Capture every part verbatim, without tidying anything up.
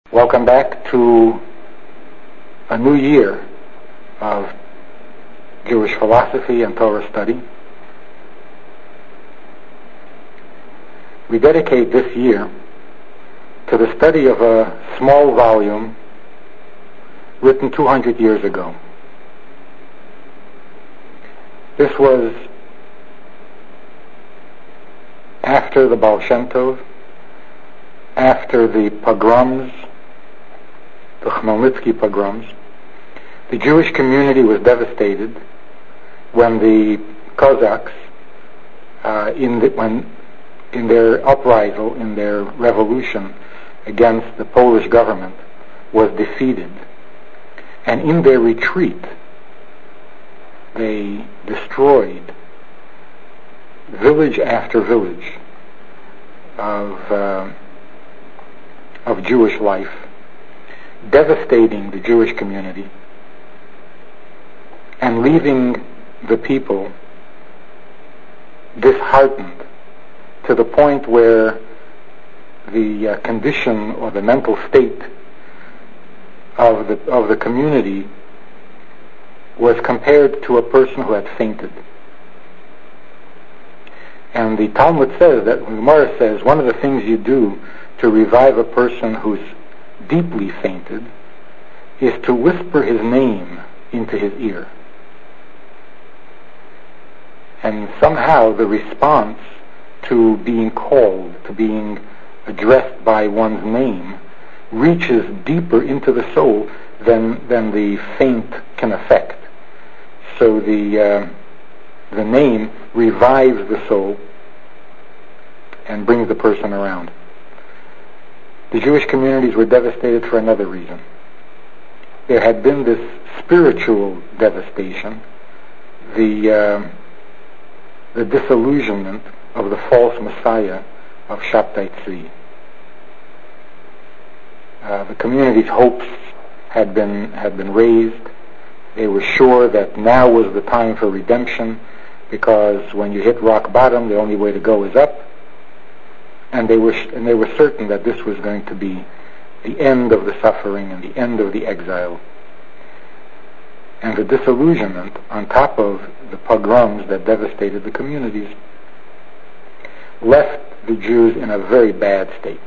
Welcome back to a new year of Jewish philosophy and Torah study. We dedicate this year to the study of a small volume written two hundred years ago. This was after the Baal Shem Tov, after the pogroms, the Khmelnytsky pogroms. The Jewish community was devastated when the Cossacks, uh, in the, when in their uprisal, in their revolution against the Polish government, was defeated. And in their retreat, they destroyed village after village of uh, of Jewish life, devastating the Jewish community and leaving the people disheartened to the point where the uh, condition or the mental state of the of the community was compared to a person who had fainted. And the Talmud says, that the Gemara says, one of the things you do to revive a person who's deeply fainted is to whisper his name into his ear. And somehow the response to being called, to being addressed by one's name, reaches deeper into the soul than than the faint can affect. So the uh, the name revives the soul and brings the person around. The Jewish communities were devastated for another reason. There had been this spiritual devastation, the uh, the disillusionment of the false Messiah of Shabtai Tzvi. Uh, the community's hopes had been had been raised. They were sure that now was the time for redemption, because when you hit rock bottom, the only way to go is up. And they were and they were certain that this was going to be the end of the suffering and the end of the exile. And the disillusionment, on top of the pogroms that devastated the communities, left the Jews in a very bad state.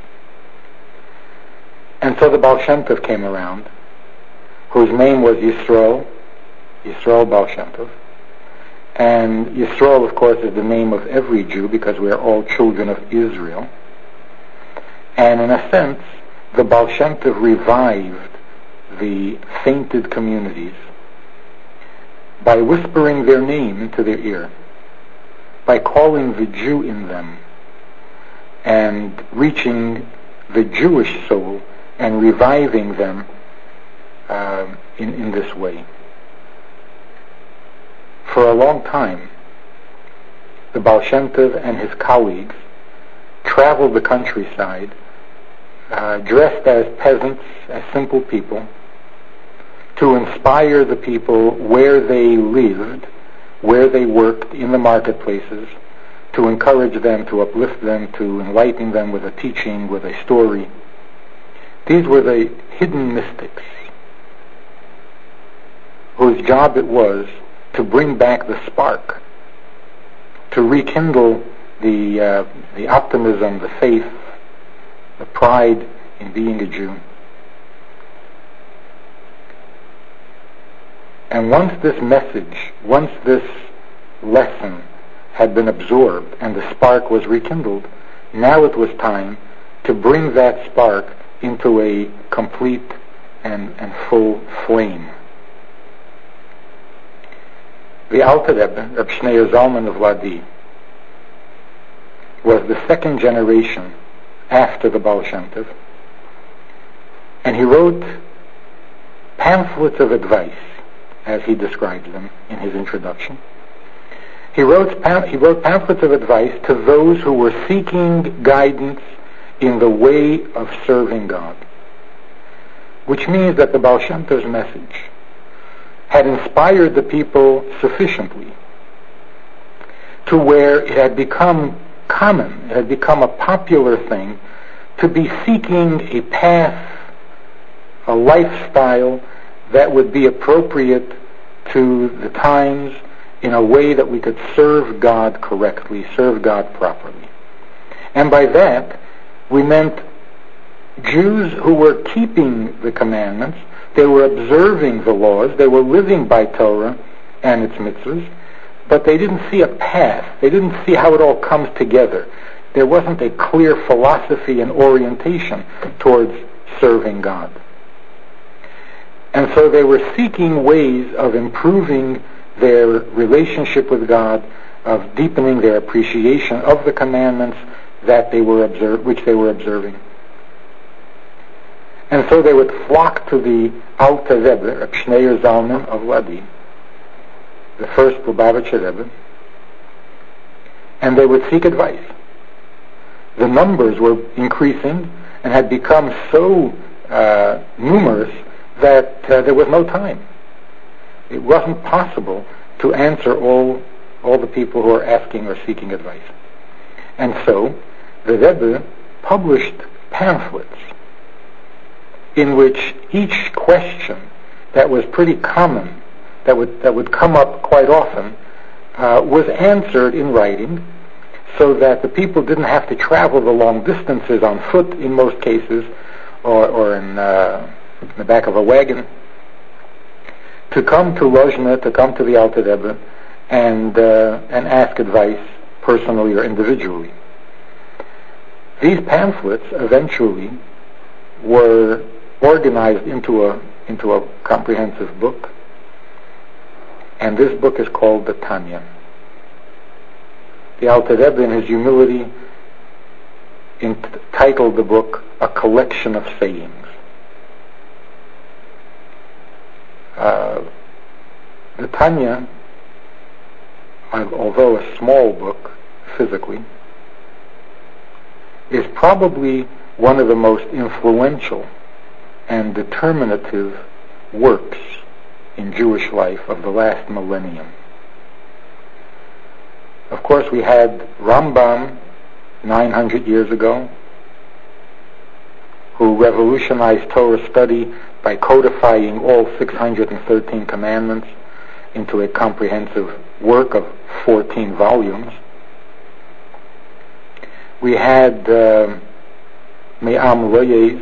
And so the Baal Shem Tov came around, whose name was Yisroel, Yisroel Baal Shem Tov. And Yisroel, of course, is the name of every Jew, because we are all children of Israel. And in a sense, the Baal Shem Tov revived the fainted communities by whispering their name into their ear, by calling the Jew in them and reaching the Jewish soul and reviving them uh, in, in this way. For a long time, the Baal Shem Tov and his colleagues traveled the countryside, uh, dressed as peasants, as simple people, to inspire the people where they lived, where they worked, in the marketplaces, to encourage them, to uplift them, to enlighten them with a teaching, with a story. These were the hidden mystics, whose job it was to bring back the spark, to rekindle the uh, the optimism, the faith, the pride in being a Jew. And once this message, once this lesson had been absorbed and the spark was rekindled, now it was time to bring that spark into a complete and, and full flame. The Alter Rebbe, Reb Shneur Zalman of Ladi, was the second generation after the Baal Shem Tov, and he wrote pamphlets of advice, as he describes them in his introduction. He wrote, pam- he wrote pamphlets of advice to those who were seeking guidance in the way of serving God, which means that the Baal Shem Tov's message had inspired the people sufficiently to where it had become common, it had become a popular thing to be seeking a path a lifestyle that would be appropriate to the times in a way that we could serve God correctly, serve God properly. And by that, we meant Jews who were keeping the commandments, they were observing the laws, they were living by Torah and its mitzvahs, but they didn't see a path. They didn't see how it all comes together. There wasn't a clear philosophy and orientation towards serving God. And so they were seeking ways of improving their relationship with God, of deepening their appreciation of the commandments that they were observe, which they were observing. And so they would flock to the Alter Rebbe, Reb Shneur Zalman of Ladi, the first Lubavitcher Rebbe, and they would seek advice. The numbers were increasing and had become so uh, numerous that uh, there was no time. It wasn't possible to answer all all the people who were asking or seeking advice. And so the Rebbe published pamphlets in which each question that was pretty common, that would that would come up quite often, uh, was answered in writing, so that the people didn't have to travel the long distances on foot in most cases, or, or in, uh, in the back of a wagon, to come to Lozhne, to come to the Alter Rebbe, and uh, and ask advice personally or individually. These pamphlets eventually were organized into a into a comprehensive book, and this book is called the Tanya. The Alter Rebbe, in his humility, entitled the book A Collection of Sayings. Uh, the Tanya, although a small book physically, is probably one of the most influential and determinative works in Jewish life of the last millennium. Of course, we had Rambam nine hundred years ago, who revolutionized Torah study by codifying all six hundred thirteen commandments into a comprehensive work of fourteen volumes. We had uh, Me'am Loyes,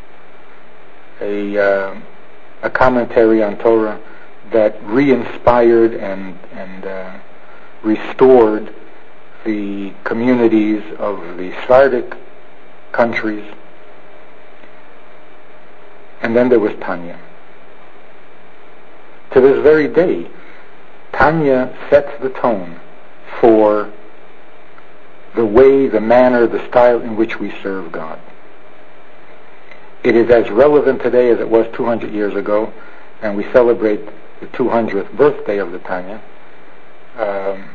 a, uh, a commentary on Torah that re-inspired and, and uh, restored the communities of the Sephardic countries. And then there was Tanya. To this very day, Tanya sets the tone for the way, the manner, the style in which we serve God. It is as relevant today as it was two hundred years ago, and we celebrate the two hundredth birthday of the Tanya um,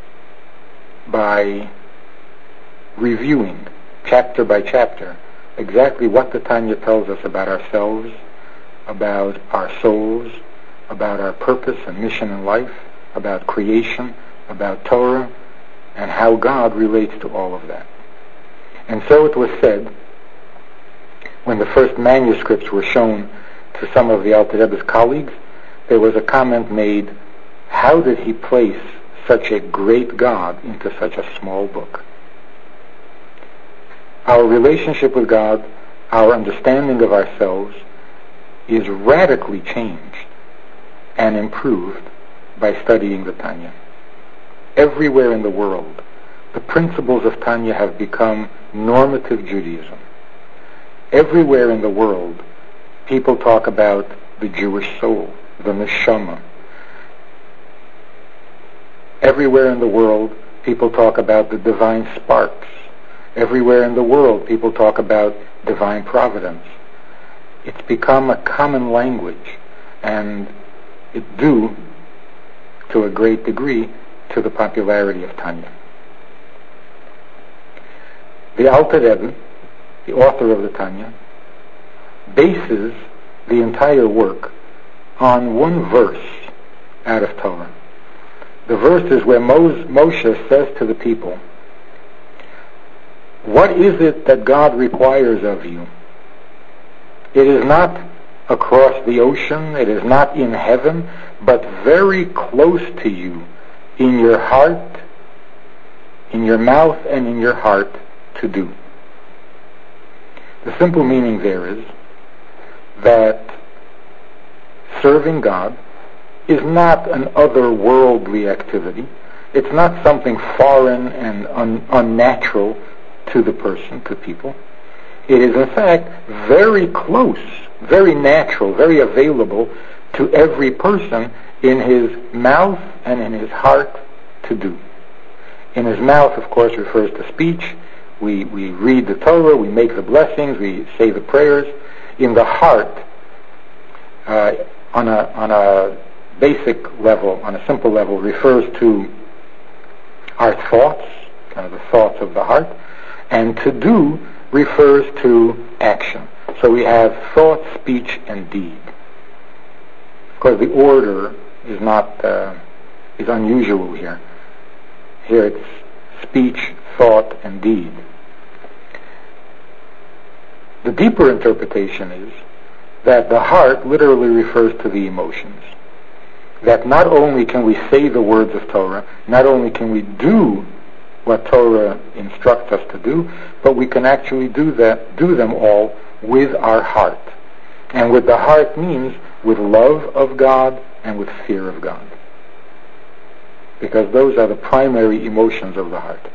by reviewing chapter by chapter exactly what the Tanya tells us about ourselves, about our souls, about our purpose and mission in life, about creation, about Torah, and how God relates to all of that. And so it was said, when the first manuscripts were shown to some of the Alter Rebbe's colleagues, there was a comment made, how did he place such a great God into such a small book? Our relationship with God, our understanding of ourselves, is radically changed and improved by studying the Tanya. Everywhere in the world, the principles of Tanya have become normative Judaism. Everywhere in the world, people talk about the Jewish soul, the neshama. Everywhere in the world, people talk about the divine sparks. Everywhere in the world, people talk about divine providence. It's become a common language, and it due, to a great degree, to the popularity of Tanya. The Alter Rebbe, the author of the Tanya, bases the entire work on one verse out of Torah. The verse is where Moshe says to the people, what is it that God requires of you? It is not across the ocean. It is not in heaven, but very close to you, in your heart, in your mouth, and in your heart to do. The simple meaning there is that serving God is not an otherworldly activity. It's not something foreign and un- unnatural to the person, to people. It is in fact very close, very natural, very available to every person in his mouth and in his heart to do. In his mouth, of course, refers to speech. We, we read the Torah, we make the blessings, we say the prayers. In the heart, uh, on a on a basic level, on a simple level, refers to our thoughts, kind of the thoughts of the heart, and to do refers to action. So we have thought, speech, and deed. Of course, the order is not uh, is unusual here. Here it's speech, thought, and deed. The deeper interpretation is that the heart literally refers to the emotions. That not only can we say the words of Torah, not only can we do what Torah instructs us to do, but we can actually do that, do them all with our heart. And with the heart means with love of God and with fear of God. Because those are the primary emotions of the heart.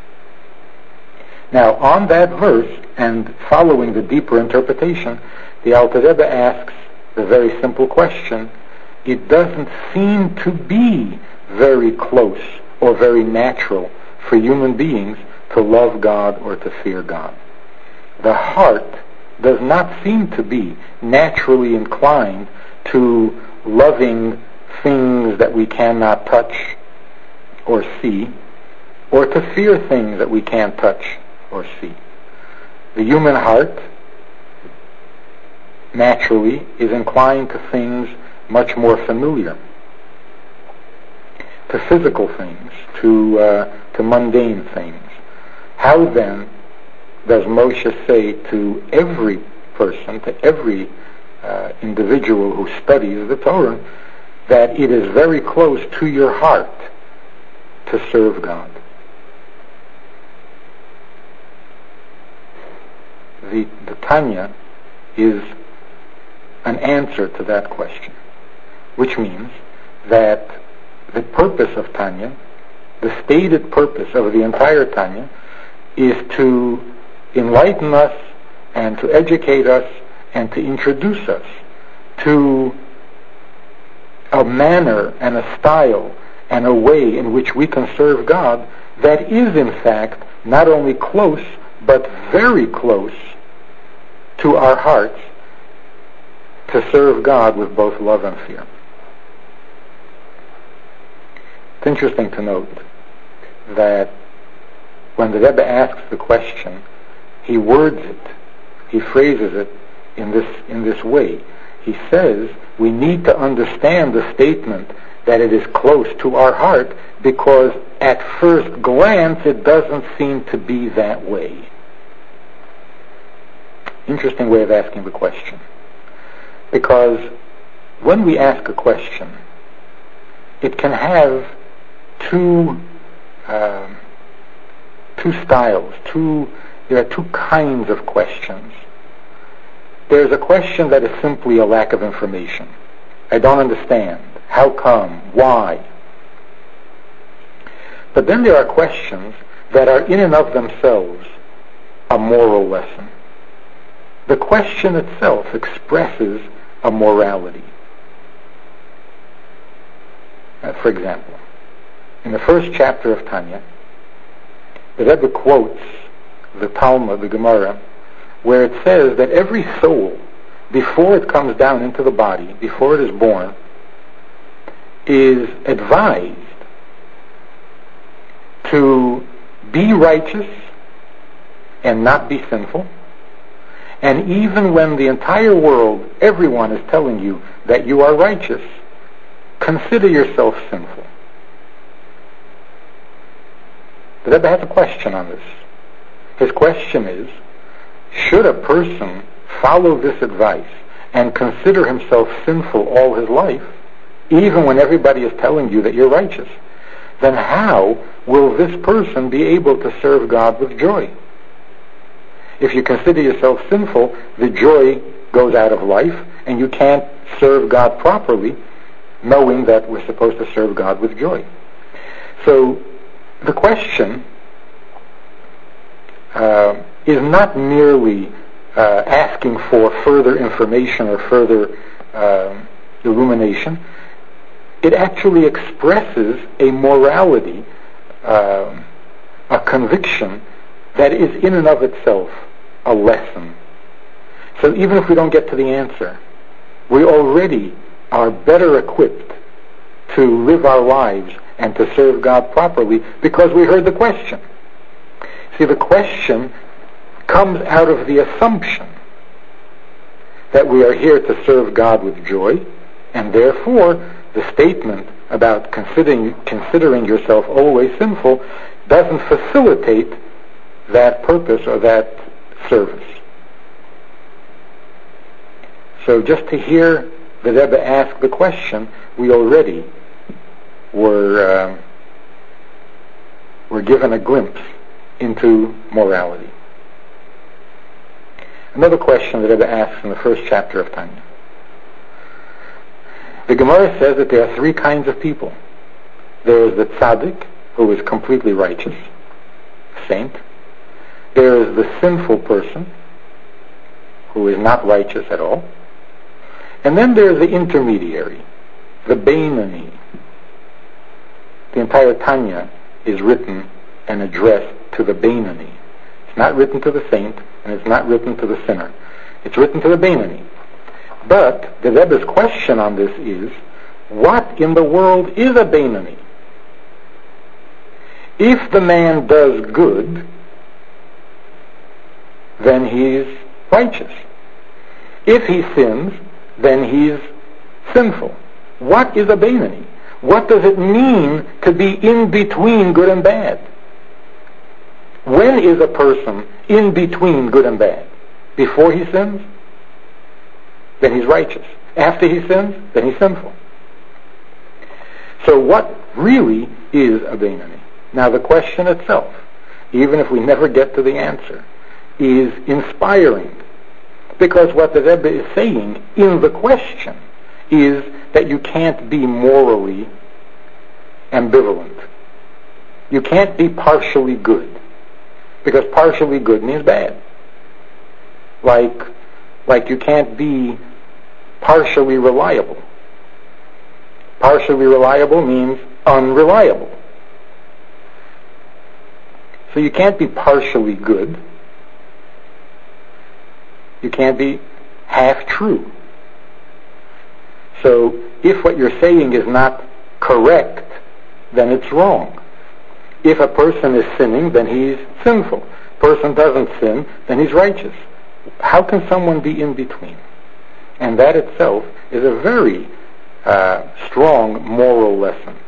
Now, on that verse, and following the deeper interpretation, the Alter Rebbe asks the very simple question: it doesn't seem to be very close or very natural for human beings to love God or to fear God. The heart does not seem to be naturally inclined to loving things that we cannot touch or see, or to fear things that we can't touch or see. The human heart naturally is inclined to things much more familiar, to physical things, to uh, to mundane things. How then does Moshe say to every person, to every uh, individual who studies the Torah, that it is very close to your heart to serve God? The, the Tanya is an answer to that question, which means that the purpose of Tanya, the stated purpose of the entire Tanya, is to enlighten us and to educate us and to introduce us to a manner and a style and a way in which we can serve God that is in fact not only close but very close to our hearts, to serve God with both love and fear. It's interesting to note that when the Rebbe asks the question, he words it, he phrases it in this in this way. He says we need to understand the statement that it is close to our heart, because at first glance it doesn't seem to be that way. Interesting way of asking the question. Because when we ask a question, it can have two um, two styles, two there are two kinds of questions. There's a question that is simply a lack of information. I don't understand. How come? Why? But then there are questions that are in and of themselves a moral lesson. The question itself expresses a morality. Uh, for example, in the first chapter of Tanya, the Rebbe quotes the Talmud, the Gemara, where it says that every soul, before it comes down into the body, before it is born, is advised to be righteous and not be sinful. And even when the entire world, everyone is telling you that you are righteous, consider yourself sinful. The Rebbe has a question on this. His question is, should a person follow this advice and consider himself sinful all his life, even when everybody is telling you that you're righteous, then how will this person be able to serve God with joy? If you consider yourself sinful, the joy goes out of life, and you can't serve God properly, knowing that we're supposed to serve God with joy. So the question uh, is not merely uh, asking for further information or further uh, illumination. It actually expresses a morality, uh, a conviction that is in and of itself a lesson. So even if we don't get to the answer, we already are better equipped to live our lives and to serve God properly because we heard the question. See, the question comes out of the assumption that we are here to serve God with joy, and therefore the statement about considering, considering yourself always sinful doesn't facilitate that purpose or that service. So just to hear the Rebbe ask the question, we already were uh, were given a glimpse into morality. Another question the Rebbe asks in the first chapter of Tanya. The Gemara says that there are three kinds of people. There is the tzaddik, who is completely righteous, saint. There is the sinful person, who is not righteous at all. And then there is the intermediary, the Beinani. The entire Tanya is written and addressed to the Beinani. It's not written to the saint, and it's not written to the sinner. It's written to the Beinani. But the Rebbe's question on this is, what in the world is a Beinani? If the man does good, then he's righteous. If he sins, then he's sinful. What is a Beinani? What does it mean to be in between good and bad? When is a person in between good and bad? Before he sins? Then he's righteous. After he sins? Then he's sinful. So what really is a Beinani? Now the question itself, even if we never get to the answer, is inspiring. Because what the Rebbe is saying in the question is that you can't be morally ambivalent. You can't be partially good. Because partially good means bad. Like, like you can't be partially reliable. Partially reliable means unreliable. So you can't be partially good. You can't be half true. So if what you're saying is not correct, then it's wrong. If a person is sinning, then he's sinful. Person doesn't sin, then he's righteous. How can someone be in between? And that itself is a very uh, strong moral lesson.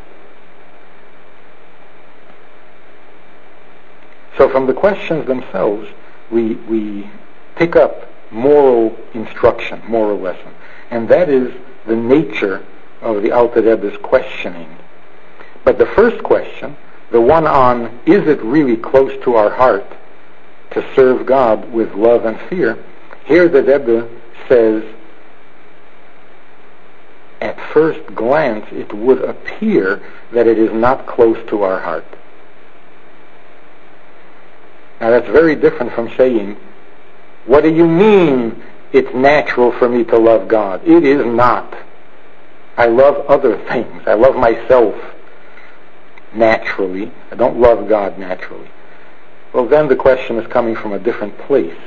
So from the questions themselves, we we pick up moral instruction, moral lesson. And that is the nature of the Alter Rebbe's questioning. But the first question, the one on, is it really close to our heart to serve God with love and fear? Here the Rebbe says, at first glance, it would appear that it is not close to our heart. Now that's very different from saying, what do you mean it's natural for me to love God? It is not. I love other things. I love myself naturally. I don't love God naturally. Well, then the question is coming from a different place.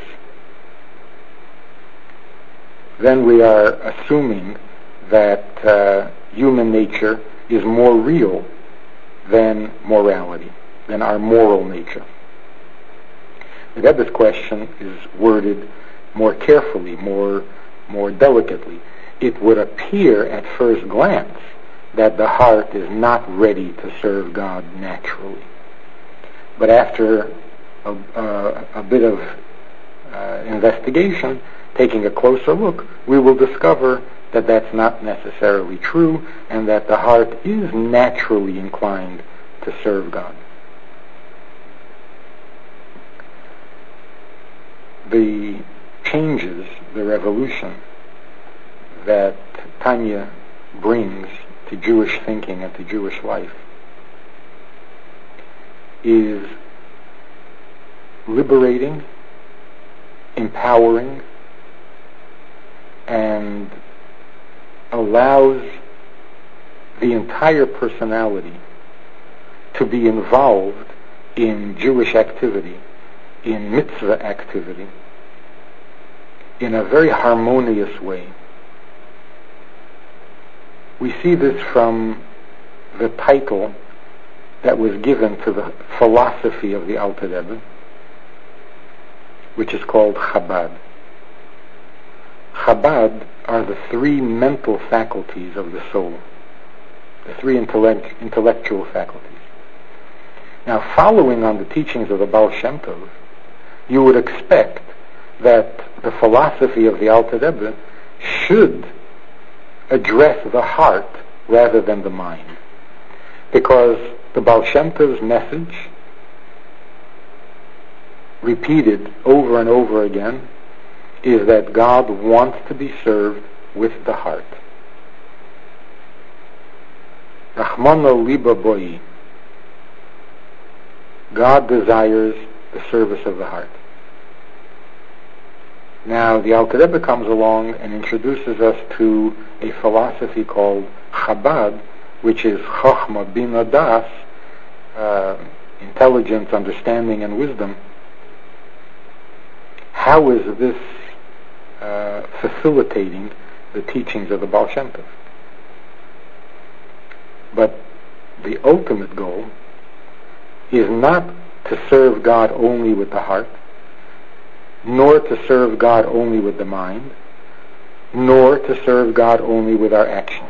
Then we are assuming that uh, human nature is more real than morality, than our moral nature. The Rebbe's question is worded more carefully, more, more delicately. It would appear at first glance that the heart is not ready to serve God naturally. But after a, uh, a bit of uh, investigation, taking a closer look, we will discover that that's not necessarily true, and that the heart is naturally inclined to serve God. The changes, the revolution that Tanya brings to Jewish thinking and to Jewish life is liberating, empowering, and allows the entire personality to be involved in Jewish activity, in mitzvah activity, in a very harmonious way. We see this from the title that was given to the philosophy of the Alter Rebbe, which is called Chabad. Chabad are the three mental faculties of the soul, the three intellect, intellectual faculties. Now, following on the teachings of the Baal Shem Tov, you would expect that the philosophy of the Alter Rebbe should address the heart rather than the mind, because the Baal Shem Tov's message, repeated over and over again, is that God wants to be served with the heart. Rachmano liba boi. God desires the service of the heart. Now, the Alter Rebbe comes along and introduces us to a philosophy called Chabad, which is Chochma Bina Das, uh, intelligence, understanding, and wisdom. How is this uh, facilitating the teachings of the Baal Shem Tov? But the ultimate goal is not to serve God only with the heart, nor to serve God only with the mind, nor to serve God only with our actions.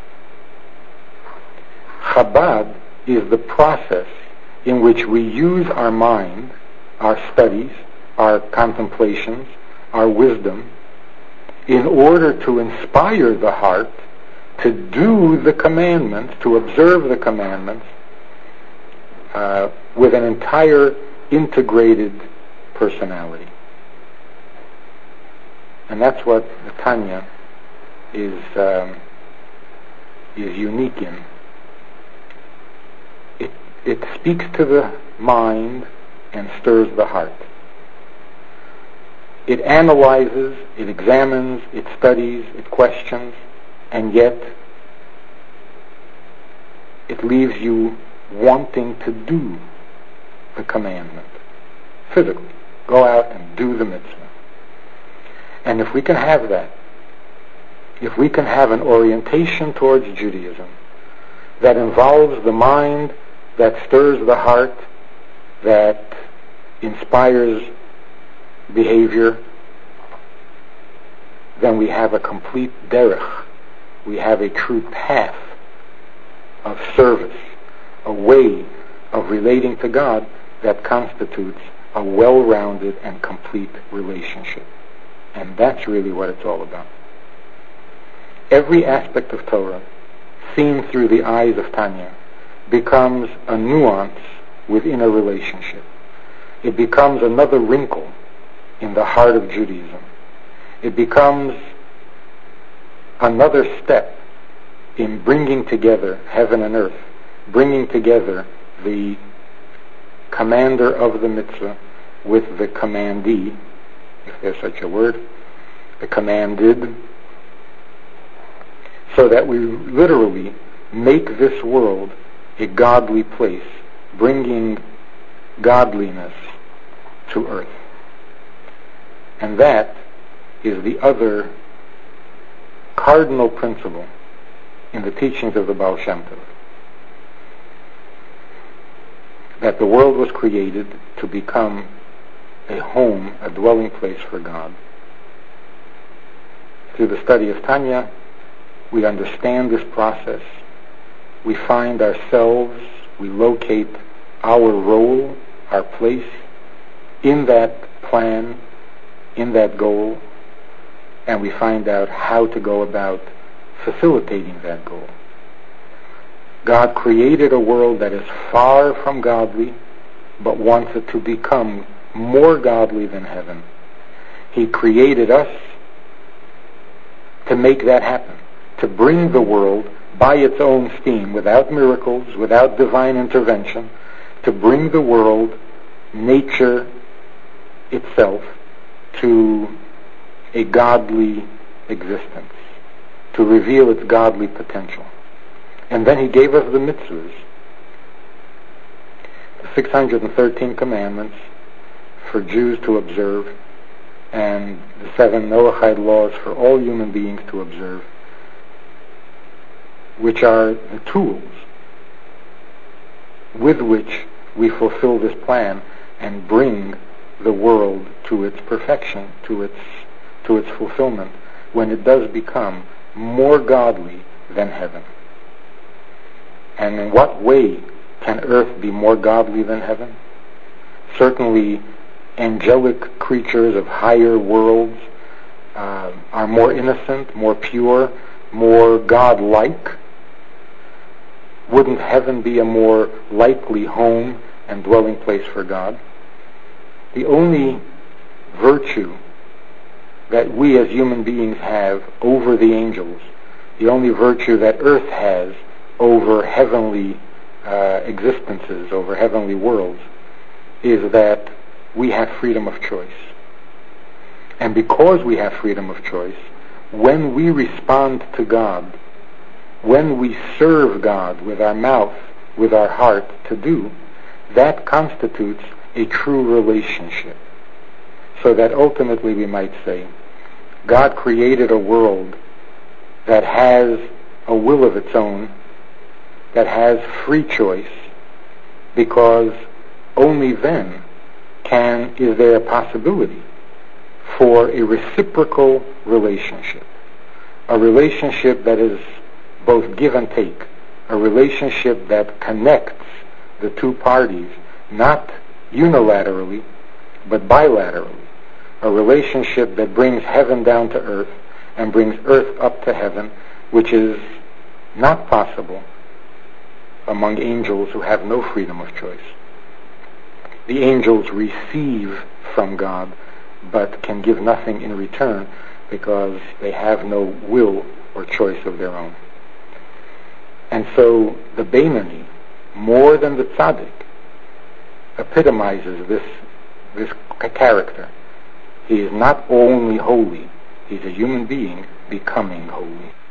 Chabad is the process in which we use our mind, our studies, our contemplations, our wisdom, in order to inspire the heart to do the commandments, to observe the commandments, uh, with an entire integrated personality. And that's what the Tanya is um, is unique in. It it speaks to the mind and stirs the heart. It analyzes, it examines, it studies, it questions, and yet it leaves you wanting to do the commandment physically. Go out and do the mitzvah. And if we can have that, if we can have an orientation towards Judaism that involves the mind, that stirs the heart, that inspires behavior, then we have a complete derech. We have a true path of service, a way of relating to God that constitutes a well-rounded and complete relationship. And that's really what it's all about. Every aspect of Torah, seen through the eyes of Tanya, becomes a nuance within a relationship. It becomes another wrinkle in the heart of Judaism. It becomes another step in bringing together heaven and earth, bringing together the commander of the mitzvah with the commandee, if there's such a word, the commanded, so that we literally make this world a godly place, bringing godliness to earth. And that is the other cardinal principle in the teachings of the Baal Shem Tov. That the world was created to become a home, a dwelling place for God. Through the study of Tanya, we understand this process. We find ourselves, we locate our role, our place in that plan, in that goal, and we find out how to go about facilitating that goal. God created a world that is far from godly, but wants it to become more godly than heaven. He created us to make that happen, to bring the world by its own steam, without miracles, without divine intervention, to bring the world, nature itself, to a godly existence, to reveal its godly potential. And then he gave us the mitzvahs, the six hundred thirteen commandments for Jews to observe, and the seven Noahide laws for all human beings to observe, which are the tools with which we fulfill this plan and bring the world to its perfection, to its to its fulfillment, when it does become more godly than heaven. And in what way can earth be more godly than heaven? Certainly, angelic creatures of higher worlds uh, are more innocent, more pure, more God-like. Wouldn't heaven be a more likely home and dwelling place for God? The only virtue that we as human beings have over the angels, the only virtue that earth has over heavenly uh, existences, over heavenly worlds, is that we have freedom of choice. And because we have freedom of choice, when we respond to God, when we serve God with our mouth, with our heart to do, that constitutes a true relationship. So that ultimately we might say, God created a world that has a will of its own, that has free choice, because only then can is there a possibility for a reciprocal relationship, a relationship that is both give and take, a relationship that connects the two parties, not unilaterally, but bilaterally, a relationship that brings heaven down to earth and brings earth up to heaven, which is not possible among angels who have no freedom of choice. The angels receive from God, but can give nothing in return because they have no will or choice of their own. And so the Beinoni, more than the Tzaddik, epitomizes this, this character. He is not only holy, he's a human being becoming holy.